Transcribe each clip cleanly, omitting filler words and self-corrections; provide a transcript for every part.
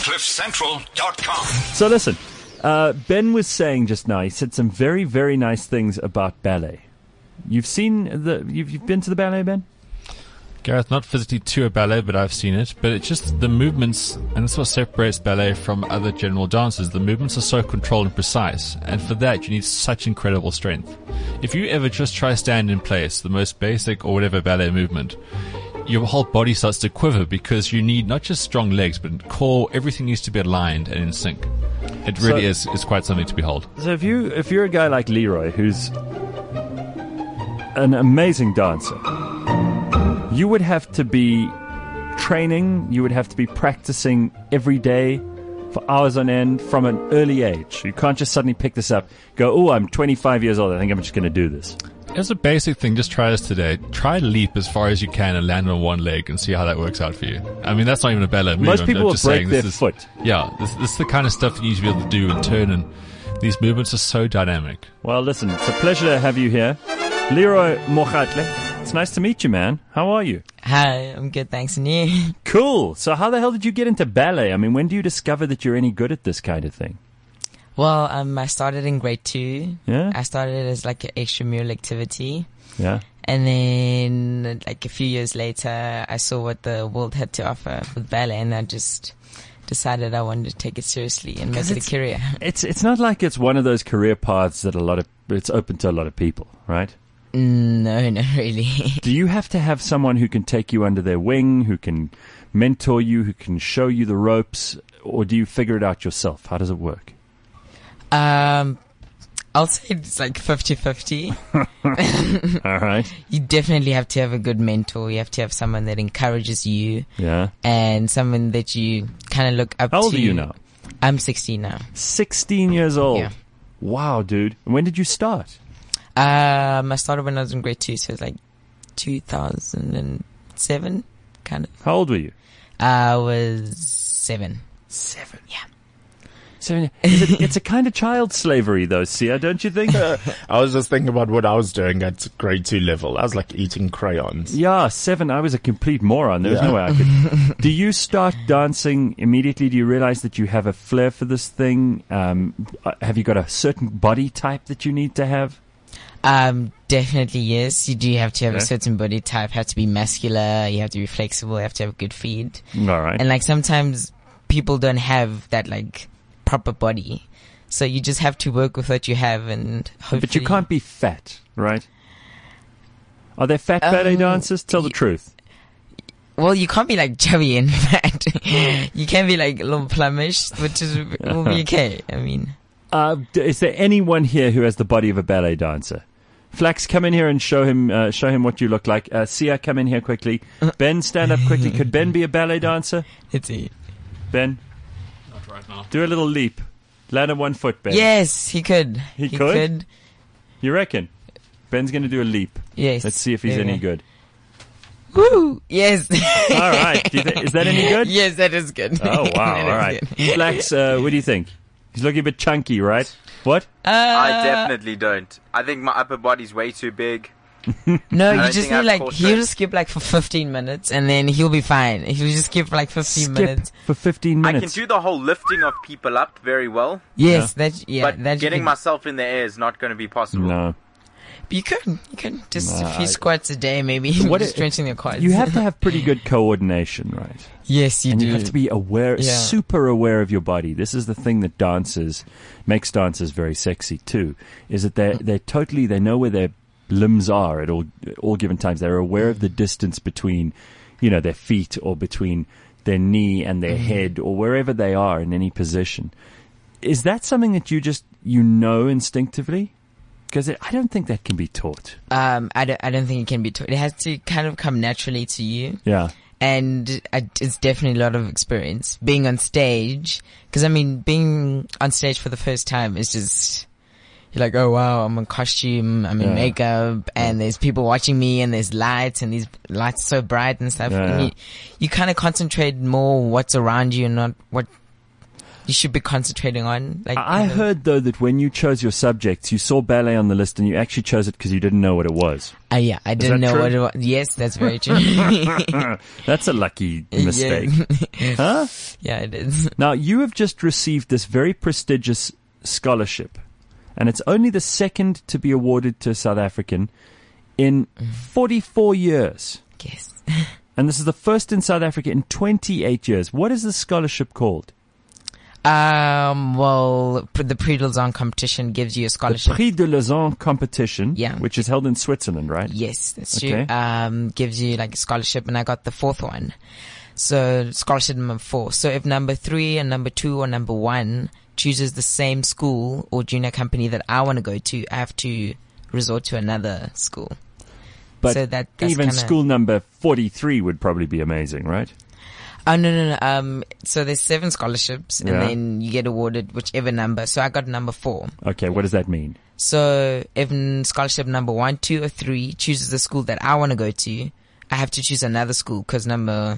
CliffCentral.com. So listen, Ben was saying just now, he said some very, very nice things about ballet. You've been to the ballet, Ben? Gareth, not physically to a ballet, but I've seen it. But it's just the movements, and that's what separates ballet from other general dances. The movements are so controlled and precise, and for that you need such incredible strength. If you ever just try stand in place, the most basic or whatever ballet movement, your whole body starts to quiver because you need not just strong legs, but core, everything needs to be aligned and in sync. It really is quite something to behold. So if you're a guy like Leroy, who's an amazing dancer, you would have to be training, you would have to be practicing every day for hours on end from an early age. You can't just suddenly pick this up, go, oh, I'm 25 years old, I think I'm just going to do this. As a basic thing, just try this today. Try leap as far as you can and land on one leg and see how that works out for you. I mean, that's not even a ballet movement. Most people will break their foot. Yeah, this is the kind of stuff that you need to be able to do and turn, and these movements are so dynamic. Well, listen, it's a pleasure to have you here. Leroy Mokgatle. It's nice to meet you, man. How are you? Hi, I'm good, thanks, and you? Cool. So how the hell did you get into ballet? I mean, when do you discover that you're any good at this kind of thing? Well, I started in grade 2. Yeah? I started as like an extramural activity. Yeah. And then like a few years later, I saw what the world had to offer with ballet, and I just decided I wanted to take it seriously and make it a career. It's not like it's one of those career paths that it's open to a lot of people, right? No, not really. Do you have to have someone who can take you under their wing, who can mentor you, who can show you the ropes, or do you figure it out yourself? How does it work? I'll say it's like 50-50. All right. You definitely have to have a good mentor. You have to have someone that encourages you. Yeah. And someone that you kind of look up to. How old are you now? I'm 16 now. 16 years old. Yeah. Wow, dude. And when did you start? I started when I was in grade 2, so it's like 2007, kind of. How old were you? I was 7. 7? Yeah. 7. It's a kind of child slavery, though, Sia, don't you think? I was just thinking about what I was doing at grade 2 level. I was like eating crayons. Yeah, 7. I was a complete moron. There was no way I could. Do you start dancing immediately? Do you realize that you have a flair for this thing? Have you got a certain body type that you need to have? Definitely yes. You do have to have a certain body type. You have to be muscular. You have to be flexible. You have to have good feet. All right. And like sometimes people don't have that like proper body, so you just have to work with what you have, and hopefully. But you can't be fat, right? Are there fat ballet dancers? Tell the truth. Well, you can't be like chubby and fat. You can be like a little plumpish, which will be okay. I mean, is there anyone here who has the body of a ballet dancer? Flax, come in here and show him what you look like. Sia, come in here quickly. Ben, stand up quickly. Could Ben be a ballet dancer? Let's see. Ben? Not right now. Do a little leap. Land on one foot, Ben. Yes, he could. He could? You reckon? Ben's going to do a leap. Yes. Let's see if he's any good. Woo! Yes. All right. Is that any good? Yes, that is good. Oh, wow. All right. Flax, what do you think? He's looking a bit chunky, right? What? I definitely don't. I think my upper body's way too big. No, you just need like, he'll skip like for 15 minutes and then he'll be fine. He'll just skip for like 15 minutes. For 15 minutes. I can do the whole lifting of people up very well. Yes, but getting myself in the air is not going to be possible. No. But you could just a few squats a day, maybe. Strengthening your quads. You have to have pretty good coordination, right? Yes, you do. You have to be aware, super aware of your body. This is the thing that makes dancers very sexy too, is that they know where their limbs are at all given times. They're aware of the distance between, their feet or between their knee and their head or wherever they are in any position. Is that something that you know instinctively? Because I don't think that can be taught. I don't think it can be taught. It has to kind of come naturally to you. Yeah. And it's definitely a lot of experience. Being on stage, because being on stage for the first time is just, you're like, oh wow, I'm in costume, I'm in makeup, and there's people watching me, and there's lights, and these lights are so bright and stuff. And you kind of concentrate more what's around you and not what you should be concentrating on. Like I heard though that when you chose your subjects, you saw ballet on the list and you actually chose it because you didn't know what it was. Yeah, I didn't know true? what it was. Yes, that's very true. That's a lucky mistake. Huh? Yeah, it is. Now, you have just received this very prestigious scholarship, and it's only the second to be awarded to a South African in 44 years. Yes. And this is the first in South Africa in 28 years. What is this scholarship called? Well, the Prix de Lausanne competition gives you a The scholarship. Prix de Lausanne competition, Yeah. which is held in Switzerland, right? Yes, that's Okay. true. Gives you like a scholarship, and I got the fourth one. So scholarship number 4. So if number 3 and number 2 or number 1 chooses the same school or junior company that I want to go to, I have to resort to another school. But So that's even kinda- school number 43 would probably be amazing, right? Oh, no. So there's 7 scholarships, and Yeah. then you get awarded whichever number. So I got number 4. Okay, what does that mean? So if scholarship number 1, 2, or 3 chooses the school that I want to go to, I have to choose another school because number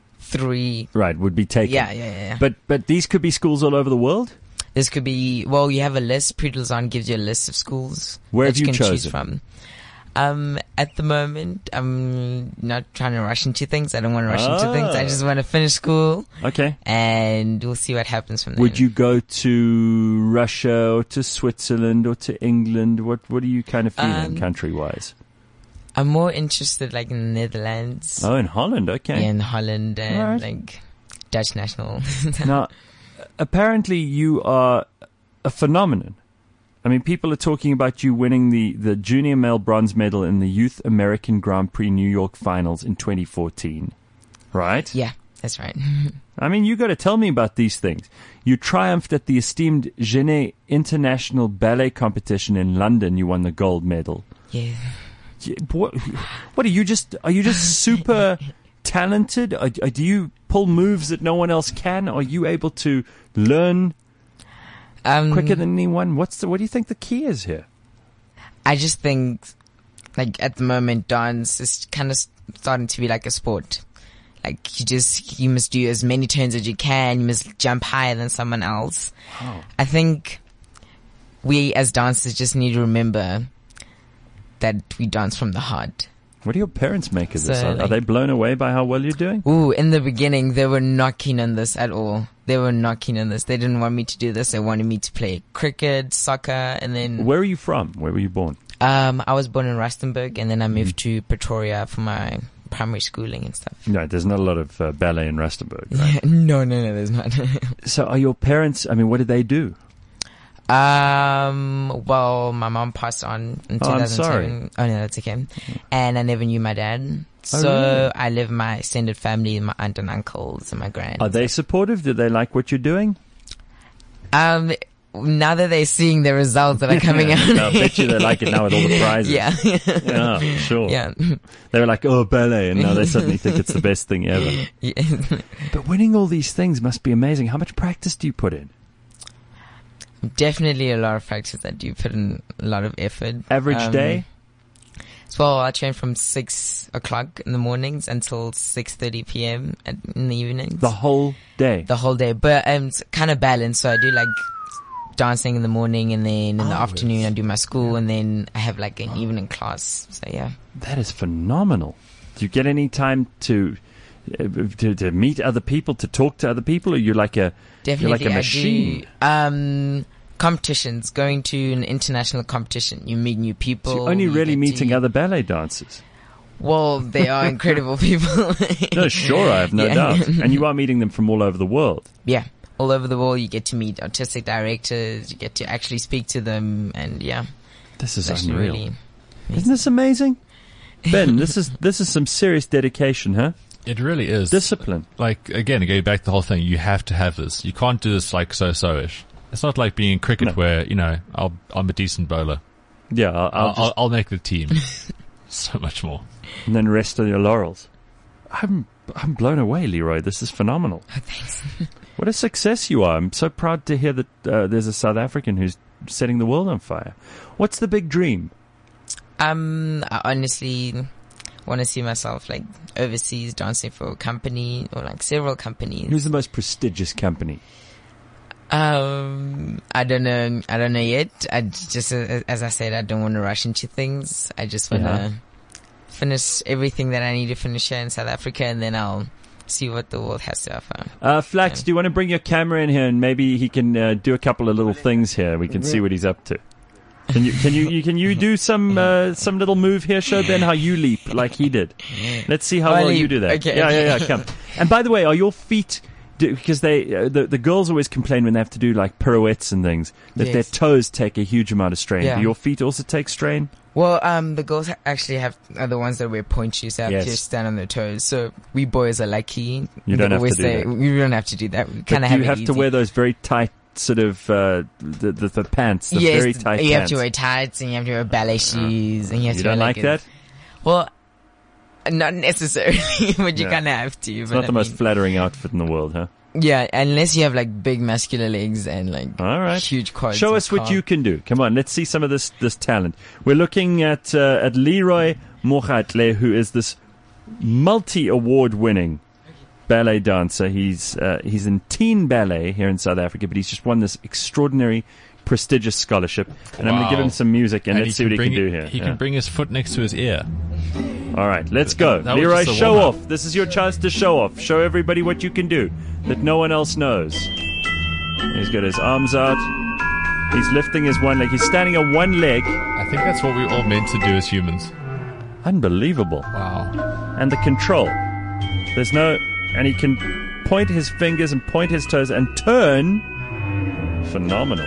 3. Right, would be taken. Yeah. But these could be schools all over the world? This could be, well, you have a list. Prix de Lausanne gives you a list of schools Where that have you can choose chosen? from. At the moment, I'm not trying to rush into things. I don't want to rush into things. I just want to finish school, Okay. and we'll see what happens from there. Would you go to Russia or to Switzerland or to England? What are you kind of feeling country-wise? I'm more interested, like, in the Netherlands, Oh, in Holland, okay. in Holland, and Alright. like Dutch national. Now, apparently you are a phenomenon. I mean, people are talking about you winning the junior male bronze medal in the Youth American Grand Prix New York Finals in 2014, right? Yeah, that's right. I mean, you got to tell me about these things. You triumphed at the esteemed Genet International Ballet Competition in London. You won the gold medal. Yeah. What are you just super talented? Do you pull moves that no one else can? Are you able to learn quicker than anyone? What do you think the key is here? I just think, like, at the moment, dance is kind of starting to be like a sport. Like, you must do as many turns as you can. You must jump higher than someone else. Oh. I think we as dancers just need to remember that we dance from the heart. What do your parents make of this? So, Are like- they blown away by how well you're doing? Ooh, in the beginning, they were not keen on this at all. They were not keen on this. They didn't want me to do this. They wanted me to play cricket, soccer, and then Where are you from? Where were you born? I was born in Rustenburg, and then I moved to Pretoria for my primary schooling and stuff. No, there's not a lot of ballet in Rustenburg, right? No, there's not. So are your parents, I mean, what did they do? Well, my mom passed on in Oh, I'm 2007. sorry. Oh, no, that's okay. And I never knew my dad. Oh, So really? I live with my extended family, my aunt and uncles and my grand. Are they supportive? Do they like what you're doing? Now that they're seeing the results that are coming out. I bet you they like it now with all the prizes. Yeah. Yeah, sure. Yeah. They were like, oh, ballet, and now they suddenly think it's the best thing ever. Yeah. But winning all these things must be amazing. How much practice do you put in? Definitely a lot of practice that you put in a lot of effort. Average day? Well, I train from 6 o'clock in the mornings until 6:30 p.m. In the evenings. The whole day? The whole day. But it's kind of balanced. So I do like dancing in the morning, and then in the afternoon I do my school, and then I have like an evening class. So yeah. That is phenomenal. Do you get any time to meet other people, to talk to other people, or you're like a Definitely. machine? I do competitions, going to an international competition. You meet new people. So you're only you really get meeting to- other ballet dancers. Well, they are incredible people. No, sure, I have no Yeah. doubt. And you are meeting them from all over the world. Yeah. All over the world, you get to meet artistic directors, you get to actually speak to them, and yeah. This is It's actually unreal. really Isn't this amazing? Ben, this is some serious dedication, huh? It really is. Discipline. Like, again, going back to the whole thing, you have to have this. You can't do this like so-so-ish. It's not like being in cricket No. where, I'm a decent bowler. Yeah, I'll make the team. So much more. and then rest on your laurels. I'm blown away, Leroy. This is phenomenal. Oh, thanks. What a success you are. I'm so proud to hear that there's a South African who's setting the world on fire. What's the big dream? I honestly want to see myself like overseas dancing for a company or like several companies. Who's the most prestigious company? I don't know yet. I just, as I said, I don't want to rush into things. I just want to finish everything that I need to finish here in South Africa, and then I'll see what the world has to offer. Flax, do you want to bring your camera in here and maybe he can do a couple of little things here? We can see what he's up to. Can you do some little move here? Show Ben how you leap like he did. Let's see how well you do that. Okay, yeah. Come. And by the way, are your feet? Because the girls always complain when they have to do like pirouettes and things that their toes take a huge amount of strain. Yeah. Do your feet also take strain? Well, the girls actually are the ones that wear point shoes. They have to stand on their toes. So we boys are lucky. You don't have to do that. We don't have to do that. We kind of have. You have to wear those very tight sort of the pants. The very tight. You pants. have to wear tights and you have to wear ballet shoes and you have to wear don't like that? Well, not necessarily, but you kind of have to. It's not the most flattering outfit in the world, huh? Yeah, unless you have like big muscular legs and like huge quads. Show us what you can do. Come on, let's see some of this talent. We're looking at Leroy Mogatle, who is this multi-award winning ballet dancer. He's in teen ballet here in South Africa, but he's just won this extraordinary, prestigious scholarship. And I'm going to give him some music and let's see what he can do here. He can bring his foot next to his ear. All right, let's go. Leroy, show off. This is your chance to show off. Show everybody what you can do that no one else knows. He's got his arms out. He's lifting his one leg. He's standing on one leg. I think that's what we're all meant to do as humans. Unbelievable. Wow. And the control. And he can point his fingers and point his toes and turn. Phenomenal.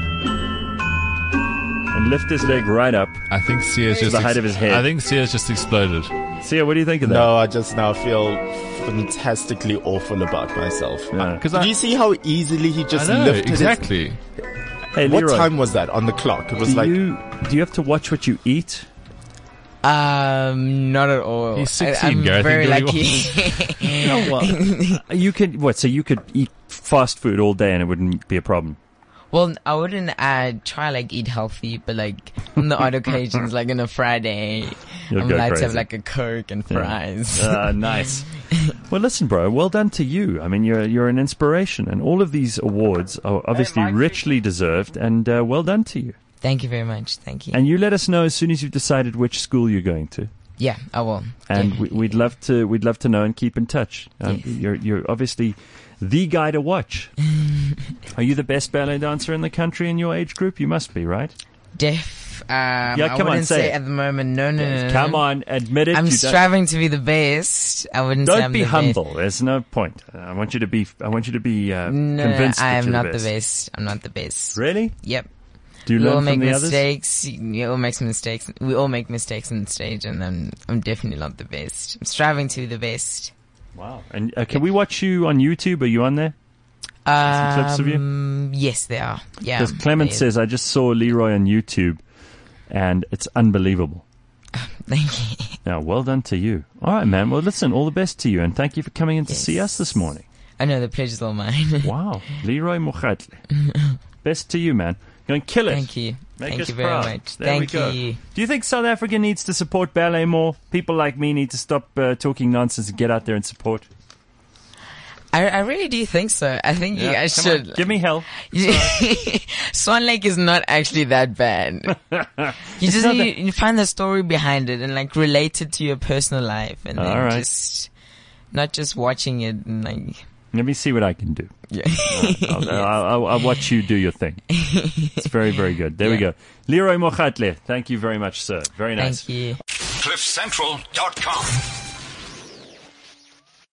And lift his leg right up. I think Sia's just the height of his head. I think Sia's just exploded. Sia, what do you think of that? No, I just now feel fantastically awful about myself. Yeah. Did you see how easily he just lifted exactly. Hey, Leroy, what time was that on the clock? It was do you have to watch what you eat? Not at all. He's 16, I'm Gareth. very lucky. You could So you could eat fast food all day and it wouldn't be a problem. Well, I wouldn't try like eat healthy, but like on the odd occasions, like on a Friday, I'm allowed to have like a Coke and fries. Nice. Well, listen, bro. Well done to you. I mean, you're an inspiration, and all of these awards are obviously richly deserved. And well done to you. Thank you very much. Thank you. And you let us know as soon as you've decided which school you're going to. Yeah, I will. And we'd love to know and keep in touch. Yes. You're obviously the guy to watch. Are you the best ballet dancer in the country in your age group? You must be, right? I wouldn't say at the moment. No. Come on, admit it. I'm striving to be the best. I wouldn't say I'm the best. Don't be humble. There's no point. I want you to be convinced that I am you're not the best. I'm not the best. Really? Yep. Do you learn from the others? We all make mistakes. We all make mistakes on the stage, and I'm definitely not the best. I'm striving to be the best. Wow. And can we watch you on YouTube? Are you on there? Some clips of you? Yes, they are. Yeah. Because Clement says, I just saw Leroy on YouTube, and it's unbelievable. Thank you. Now, well done to you. All right, man. Well, listen, all the best to you, and thank you for coming in to see us this morning. I know, the pleasure's all mine. Wow. Leroy Mogatle. Best to you, man. Go and kill it. Thank you. Make Thank us you very proud. much. There we go. You. Do you think South Africa needs to support ballet more? People like me need to stop talking nonsense and get out there and support. I really do think so. I think you guys should. On. Give me hell. Swan Lake is not actually that bad. You just need you find the story behind it and like relate it to your personal life, and then just not just watching it and like. Let me see what I can do. Yeah. I'll watch you do your thing. It's very, very good. There we go. Leroy Mogatle, thank you very much, sir. Very nice. Thank you. CliffCentral.com